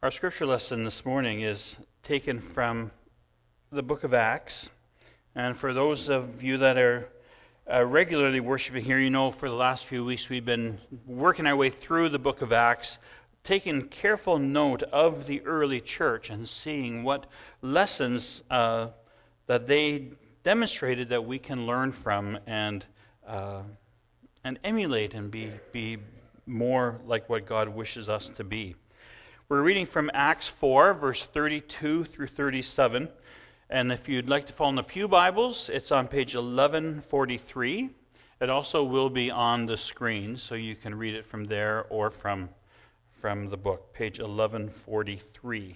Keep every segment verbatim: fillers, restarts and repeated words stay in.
Our scripture lesson this morning is taken from the book of Acts. And for those of you that are uh, regularly worshiping here, you know for the last few weeks we've been working our way through the book of Acts, taking careful note of the early church and seeing what lessons uh, that they demonstrated that we can learn from and uh, and emulate and be be more like what God wishes us to be. We're reading from Acts four, verse thirty-two through thirty-seven. And if you'd like to follow in the Pew Bibles, it's on page eleven forty-three. It also will be on the screen, so you can read it from there or from, from the book, page eleven forty-three.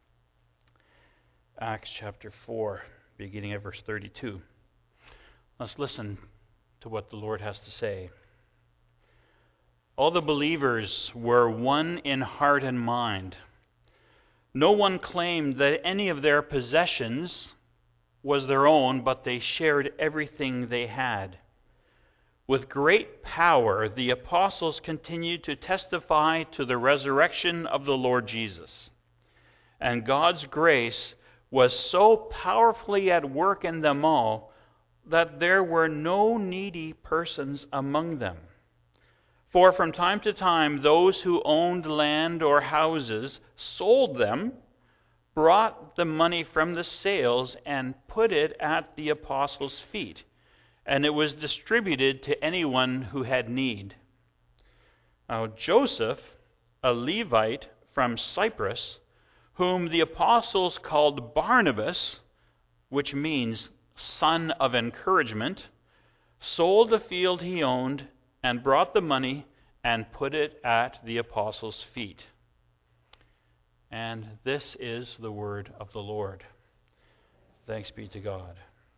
Acts chapter four, beginning at verse thirty-two. Let's listen to what the Lord has to say. All the believers were one in heart and mind. No one claimed that any of their possessions was their own, but they shared everything they had. With great power, the apostles continued to testify to the resurrection of the Lord Jesus. And God's grace was so powerfully at work in them all that there were no needy persons among them. For from time to time, those who owned land or houses sold them, brought the money from the sales, and put it at the apostles' feet, and it was distributed to anyone who had need. Now Joseph, a Levite from Cyprus, whom the apostles called Barnabas, which means son of encouragement, sold the field he owned, and brought the money and put it at the apostles' feet. And this is the word of the Lord. Thanks be to God.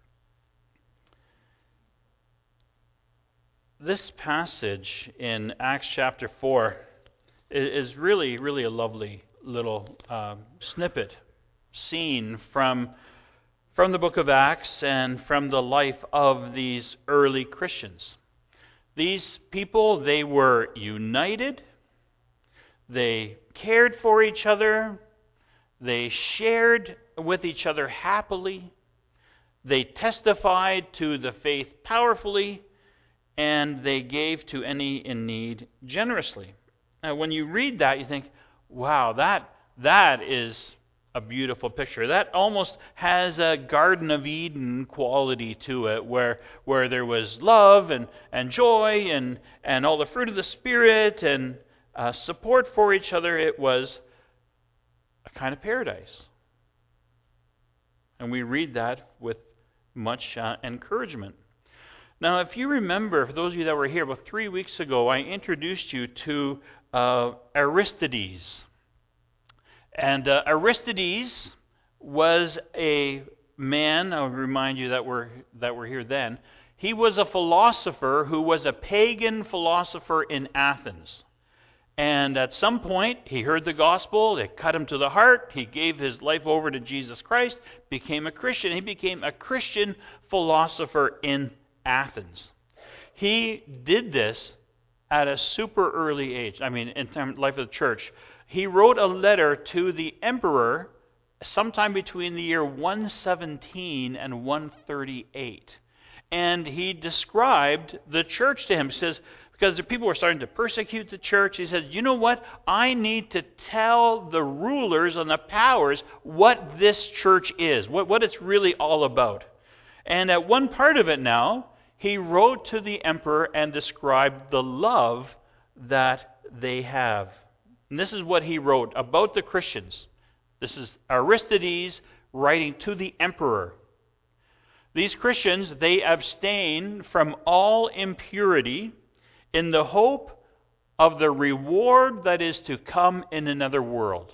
This passage in Acts chapter four is really, really a lovely little uh, snippet, scene from, from the book of Acts and from the life of these early Christians. These people, they were united, they cared for each other, they shared with each other happily, they testified to the faith powerfully, and they gave to any in need generously. Now, when you read that, you think, wow, that that is a beautiful picture. That almost has a Garden of Eden quality to it, where where there was love and, and joy and, and all the fruit of the Spirit and uh, support for each other. It was a kind of paradise. And we read that with much uh, encouragement. Now, if you remember, for those of you that were here, about three weeks ago, I introduced you to uh, Aristides. And uh, Aristides was a man, I'll remind you that we're, that we're here then. He was a philosopher who was a pagan philosopher in Athens. And at some point, he heard the gospel, it cut him to the heart, he gave his life over to Jesus Christ, became a Christian. He became a Christian philosopher in Athens. He did this at a super early age. I mean, in terms of life of the church. He wrote a letter to the emperor sometime between the year one seventeen and one thirty-eight. And he described the church to him. He says, because the people were starting to persecute the church, he said, you know what? I need to tell the rulers and the powers what this church is, what, what it's really all about. And at one part of it now, he wrote to the emperor and described the love that they have. And this is what he wrote about the Christians. This is Aristides writing to the emperor. These Christians, they abstain from all impurity in the hope of the reward that is to come in another world.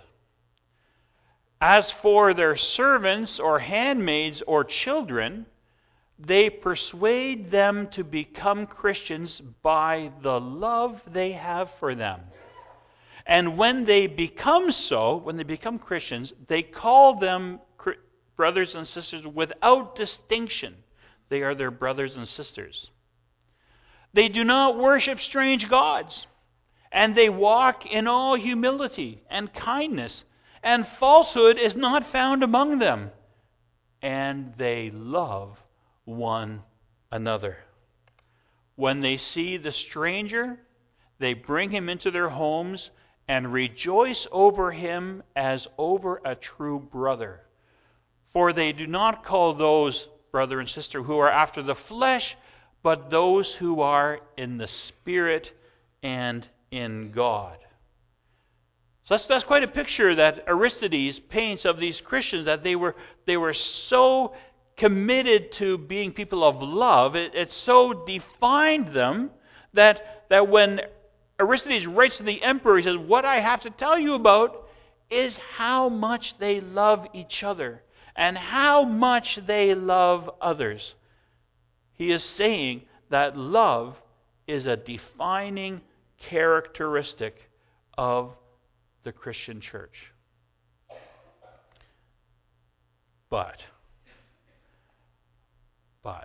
As for their servants or handmaids or children, they persuade them to become Christians by the love they have for them. And when they become so, when they become Christians, they call them brothers and sisters without distinction. They are their brothers and sisters. They do not worship strange gods, and they walk in all humility and kindness, and falsehood is not found among them. And they love one another. When they see the stranger, they bring him into their homes and rejoice over him as over a true brother. For they do not call those brother and sister who are after the flesh, but those who are in the Spirit and in God. So that's, that's quite a picture that Aristides paints of these Christians, that they were, they were so committed to being people of love. It, it so defined them that, that when Aristides writes to the emperor, he says, what I have to tell you about is how much they love each other and how much they love others. He is saying that love is a defining characteristic of the Christian church. But, but,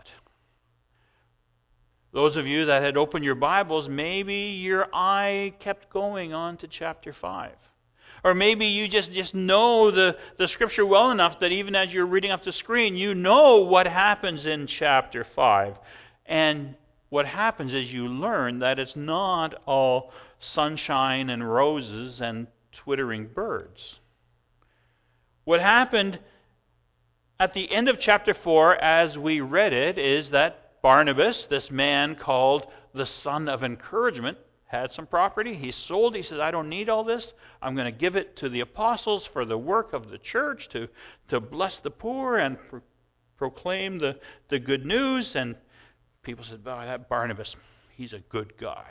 those of you that had opened your Bibles, maybe your eye kept going on to chapter five. Or maybe you just, just know the, the Scripture well enough that even as you're reading off the screen, you know what happens in chapter five. And what happens is you learn that it's not all sunshine and roses and twittering birds. What happened at the end of chapter four, as we read it, is that Barnabas, this man called the son of encouragement, had some property. He sold. He says, I don't need all this. I'm going to give it to the apostles for the work of the church, to, to bless the poor and pro- proclaim the, the good news. And people said, oh, that Barnabas, he's a good guy.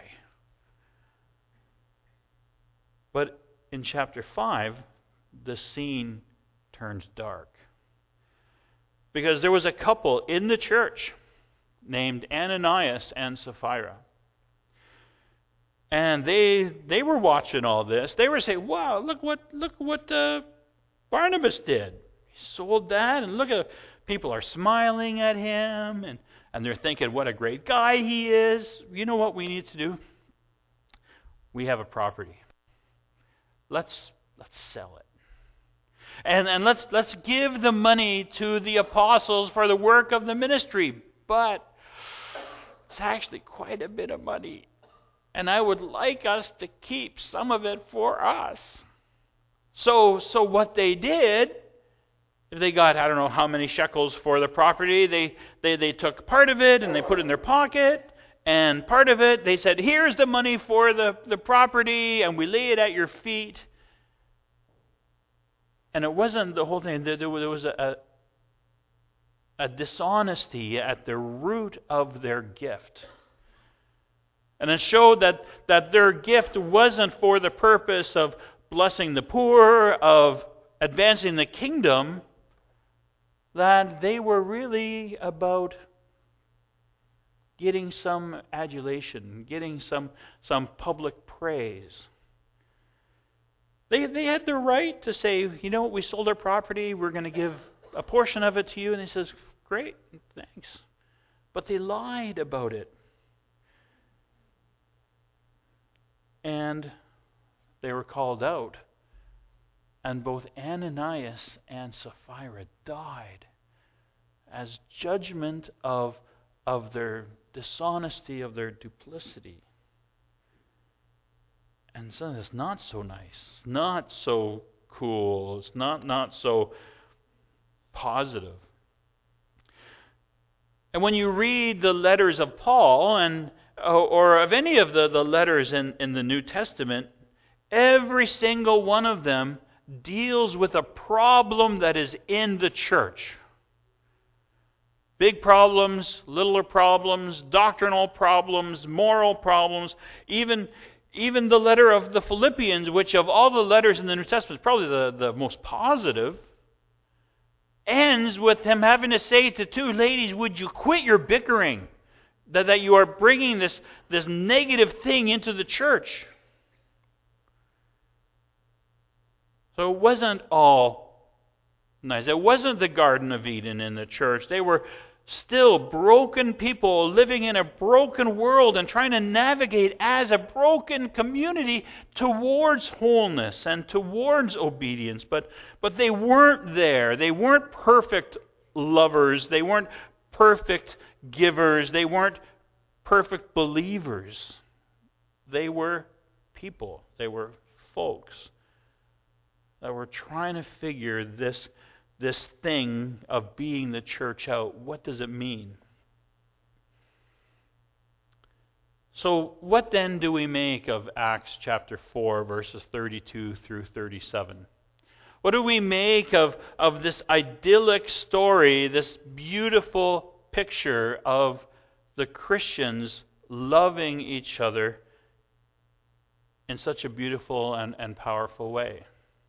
But in chapter five, the scene turns dark. Because there was a couple in the church named Ananias and Sapphira. And they they were watching all this. They were saying, wow, look what look what uh, Barnabas did. He sold that, and look at people are smiling at him, and, and they're thinking what a great guy he is. You know what we need to do? We have a property. Let's let's sell it. And and let's let's give the money to the apostles for the work of the ministry. But it's actually quite a bit of money. And I would like us to keep some of it for us. So so what they did, if they got, I don't know how many shekels for the property, they, they, they took part of it and they put it in their pocket. And part of it, they said, here's the money for the, the property, and we lay it at your feet. And it wasn't the whole thing. There was a, a dishonesty at the root of their gift. And it showed that, that their gift wasn't for the purpose of blessing the poor, of advancing the kingdom, that they were really about getting some adulation, getting some, some public praise. They, they had the right to say, you know what, we sold our property, we're going to give a portion of it to you. And he says, great, thanks. But they lied about it. And they were called out. And both Ananias and Sapphira died as judgment of, of their dishonesty, of their duplicity. And so it's not so nice, not so cool, it's not, not so positive. And when you read the letters of Paul, and or of any of the, the letters in, in the New Testament, every single one of them deals with a problem that is in the church. Big problems, littler problems, doctrinal problems, moral problems, even, even the letter of the Philippians, which of all the letters in the New Testament is probably the, the most positive, ends with him having to say to two ladies, would you quit your bickering? That, that you are bringing this, this negative thing into the church. So it wasn't all nice. It wasn't the Garden of Eden in the church. They were, still broken people living in a broken world and trying to navigate as a broken community towards wholeness and towards obedience. But, but they weren't there. They weren't perfect lovers. They weren't perfect givers. They weren't perfect believers. They were people. They were folks that were trying to figure this this thing of being the church out. What does it mean? So what then do we make of Acts chapter four, verses thirty-two through thirty-seven? What do we make of, of this idyllic story, this beautiful picture of the Christians loving each other in such a beautiful and, and powerful way?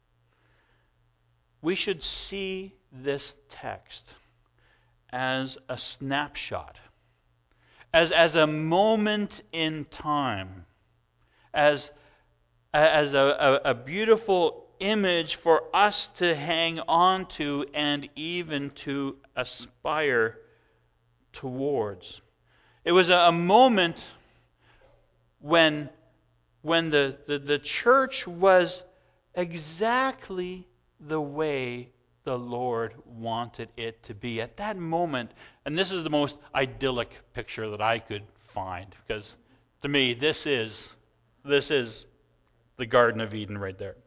We should see this text as a snapshot, as, as a moment in time, as, as a, a, a beautiful image for us to hang on to and even to aspire towards. It was a, a moment when, when the, the, the church was exactly the way the Lord wanted it to be. At that moment, and this is the most idyllic picture that I could find, because to me, this is this is the Garden of Eden right there.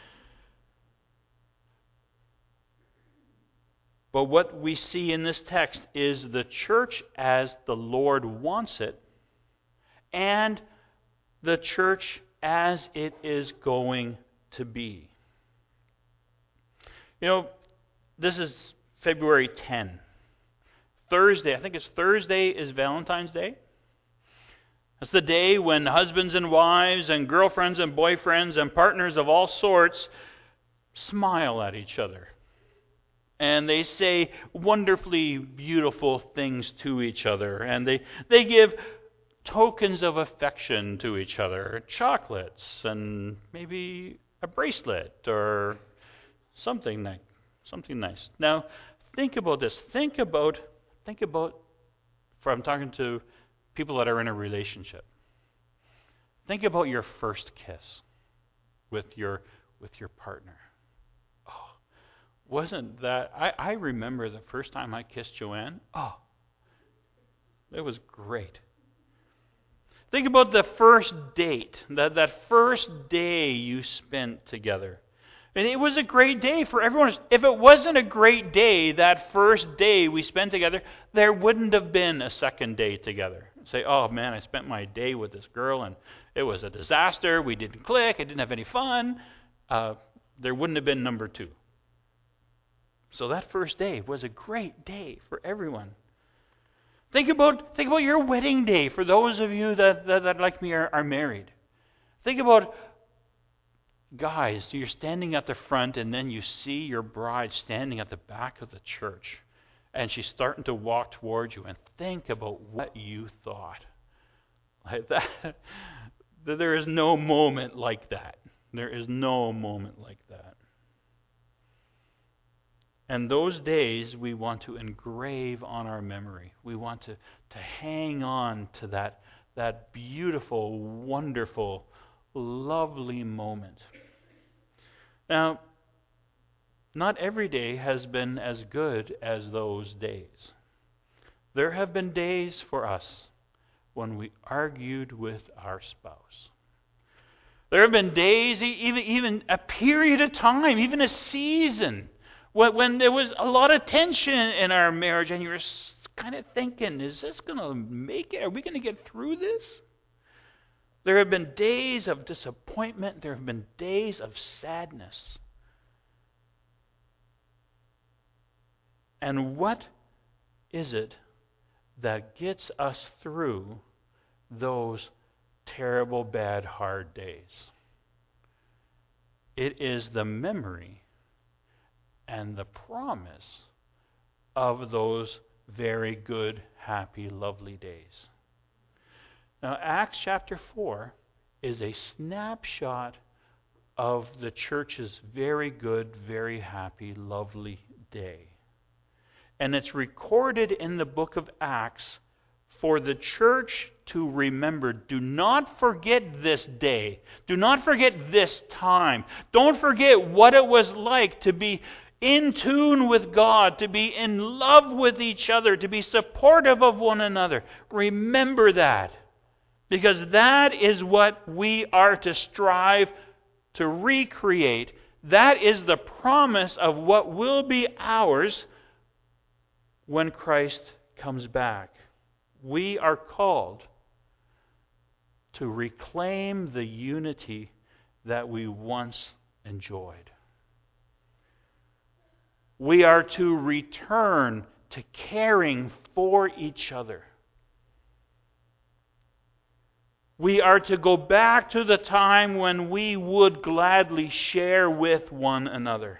But what we see in this text is the church as the Lord wants it, and the church as it is going to be. You know, this is February tenth. Thursday, I think it's Thursday, is Valentine's Day. It's the day when husbands and wives and girlfriends and boyfriends and partners of all sorts smile at each other. And they say wonderfully beautiful things to each other. And they, they give tokens of affection to each other. Chocolates and maybe a bracelet or something nice. Something nice. Now, think about this. Think about, think about, for I'm talking to people that are in a relationship. Think about your first kiss with your with your partner. Oh, wasn't that, I, I remember the first time I kissed Joanne. Oh, it was great. Think about the first date, that, that first day you spent together. And it was a great day for everyone. If it wasn't a great day, that first day we spent together, there wouldn't have been a second day together. Say, oh man, I spent my day with this girl and it was a disaster. We didn't click. I didn't have any fun. Uh, there wouldn't have been number two. So that first day was a great day for everyone. Think about think about your wedding day for those of you that, that, that like me, are, are married. Think about, guys, you're standing at the front and then you see your bride standing at the back of the church and she's starting to walk towards you, and think about what you thought. Like that, there is no moment like that. There is no moment like that. And those days we want to engrave on our memory. We want to, to hang on to that, that beautiful, wonderful, lovely moment. Now, not every day has been as good as those days. There have been days for us when we argued with our spouse. There have been days, even, even a period of time, even a season, when, when there was a lot of tension in our marriage and you were kind of thinking, is this going to make it? Are we going to get through this? There have been days of disappointment. There have been days of sadness. And what is it that gets us through those terrible, bad, hard days? It is the memory and the promise of those very good, happy, lovely days. Now, Acts chapter four is a snapshot of the church's very good, very happy, lovely day. And it's recorded in the book of Acts for the church to remember. Do not forget this day. Do not forget this time. Don't forget what it was like to be in tune with God, to be in love with each other, to be supportive of one another. Remember that. Because that is what we are to strive to recreate. That is the promise of what will be ours when Christ comes back. We are called to reclaim the unity that we once enjoyed. We are to return to caring for each other. We are to go back to the time when we would gladly share with one another.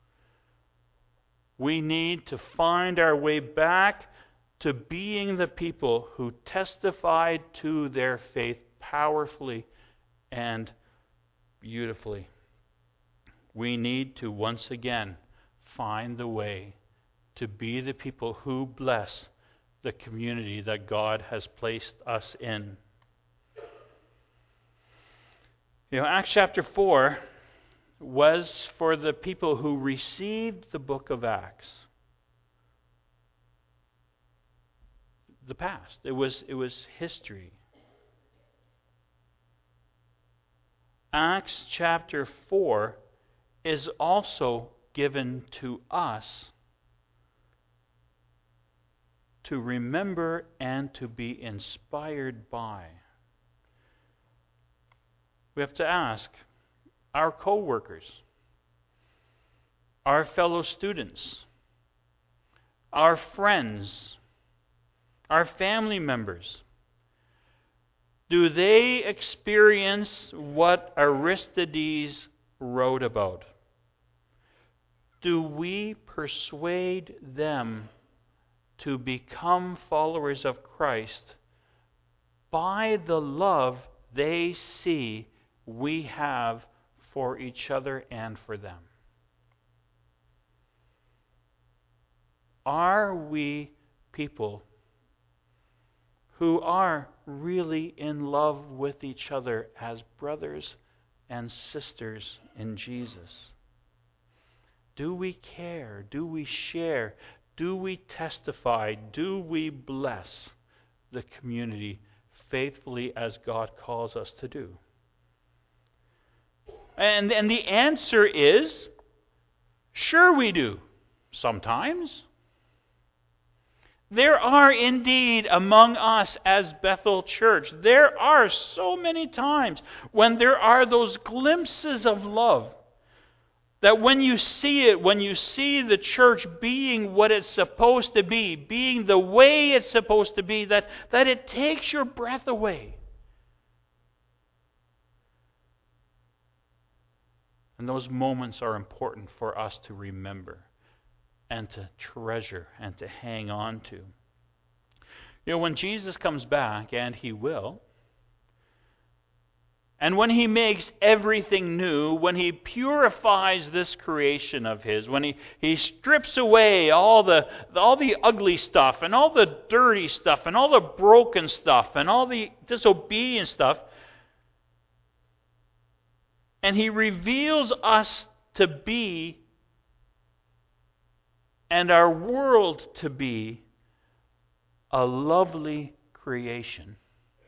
We need to find our way back to being the people who testified to their faith powerfully and beautifully. We need to once again find the way to be the people who bless the community that God has placed us in. You know, Acts chapter four was for the people who received the book of Acts. The past. It was, it was history. Acts chapter four is also given to us to remember and to be inspired by. We have to ask our co-workers, our fellow students, our friends, our family members, do they experience what Aristides wrote about? Do we persuade them to become followers of Christ by the love they see we have for each other and for them? Are we people who are really in love with each other as brothers and sisters in Jesus? Do we care? Do we share? Do we testify? Do we bless the community faithfully as God calls us to do? And, and the answer is, sure we do. Sometimes. There are indeed among us as Bethel Church, there are so many times when there are those glimpses of love. That when you see it, when you see the church being what it's supposed to be, being the way it's supposed to be, that, that it takes your breath away. And those moments are important for us to remember and to treasure and to hang on to. You know, when Jesus comes back, and He will, and when He makes everything new, when He purifies this creation of His, when He, he strips away all the, all the ugly stuff and all the dirty stuff and all the broken stuff and all the disobedient stuff, and He reveals us to be and our world to be a lovely creation.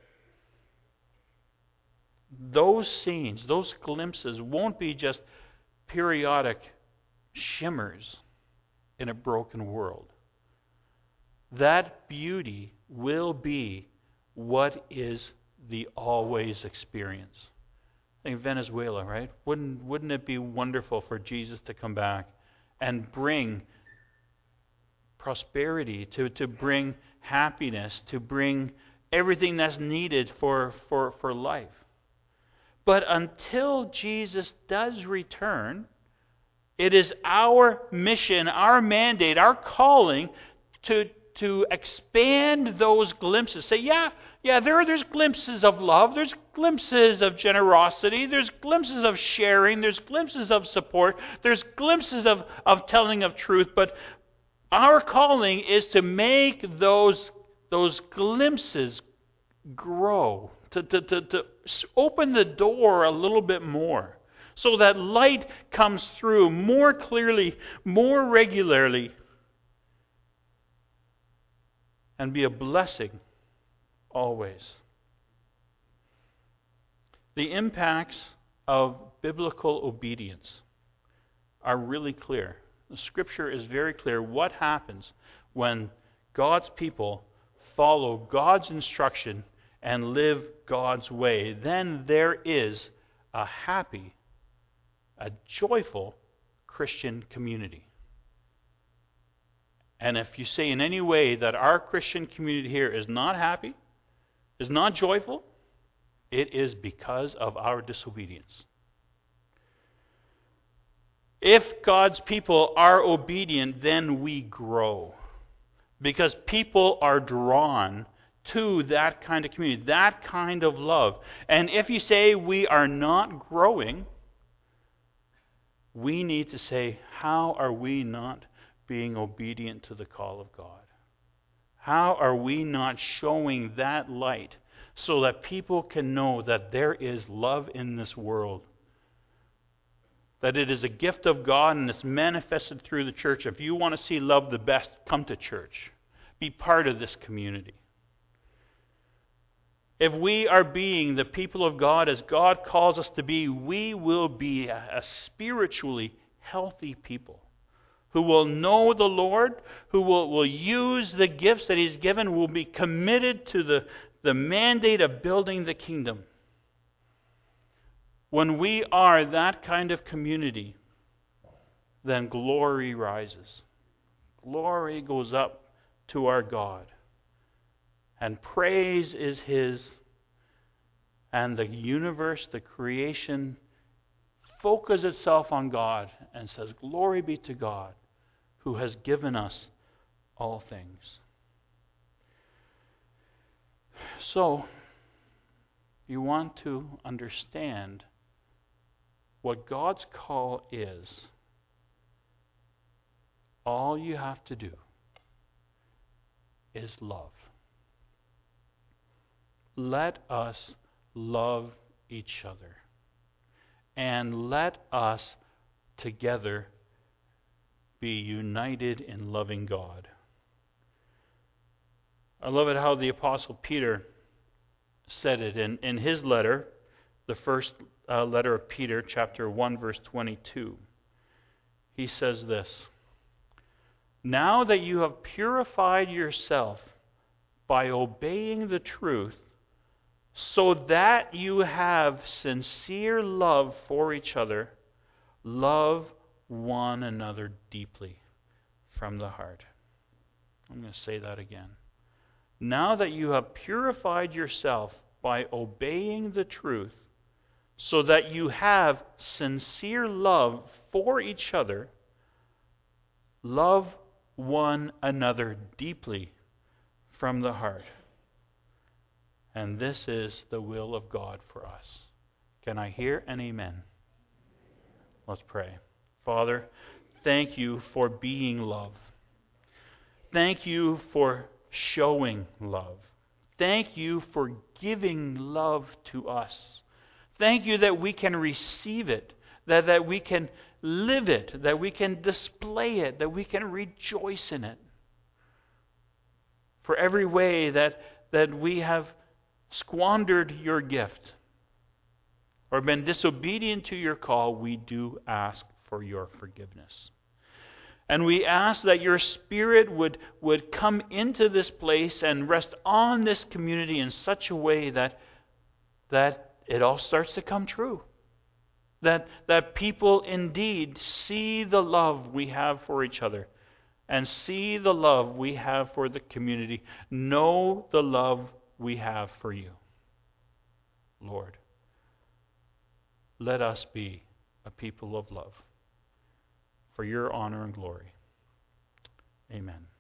Those scenes, those glimpses won't be just periodic shimmers in a broken world. That beauty will be what is the always experience. I think Venezuela, right? Wouldn't, wouldn't it be wonderful for Jesus to come back and bring prosperity, to, to bring happiness, to bring everything that's needed for, for, for life? But until Jesus does return, it is our mission, our mandate, our calling to, to expand those glimpses. Say, yeah, yeah, there are there's glimpses of love, there's glimpses of generosity, there's glimpses of sharing, there's glimpses of support, there's glimpses of, of telling of truth, but Our calling is to make those, those glimpses grow, to, to, to, to open the door a little bit more, so that light comes through more clearly, more regularly, and be a blessing always. The impacts of biblical obedience are really clear. The Scripture is very clear what happens when God's people follow God's instruction and live God's way. Then there is a happy, a joyful Christian community. And if you say in any way that our Christian community here is not happy, is not joyful, it is because of our disobedience. If God's people are obedient, then we grow. Because people are drawn to that kind of community, that kind of love. And if you say we are not growing, we need to say, how are we not being obedient to the call of God? How are we not showing that light so that people can know that there is love in this world? That it is a gift of God and it's manifested through the church. If you want to see love the best, come to church. Be part of this community. If we are being the people of God as God calls us to be, we will be a, a spiritually healthy people who will know the Lord, who will, will use the gifts that He's given, will be committed to the, the mandate of building the kingdom. When we are that kind of community, then glory rises. Glory goes up to our God. And praise is His. And the universe, the creation, focuses itself on God and says, glory be to God who has given us all things. So, you want to understand what God's call is. All you have to do is love. Let us love each other. And let us together be united in loving God. I love it how the Apostle Peter said it in, in his letter, the first uh, letter of Peter, chapter one, verse twenty-two. He says this, "Now that you have purified yourself by obeying the truth, so that you have sincere love for each other, love one another deeply from the heart." I'm going to say that again. Now that you have purified yourself by obeying the truth, so that you have sincere love for each other, love one another deeply from the heart. And this is the will of God for us. Can I hear an amen? Let's pray. Father, thank you for being love. Thank you for showing love. Thank you for giving love to us. Thank you that we can receive it, that, that we can live it, that we can display it, that we can rejoice in it. For every way that, that we have squandered your gift or been disobedient to your call, we do ask for your forgiveness. And we ask that your Spirit would, would come into this place and rest on this community in such a way that, that it all starts to come true. That, that people indeed see the love we have for each other and see the love we have for the community. Know the love we have for you. Lord, let us be a people of love for your honor and glory. Amen.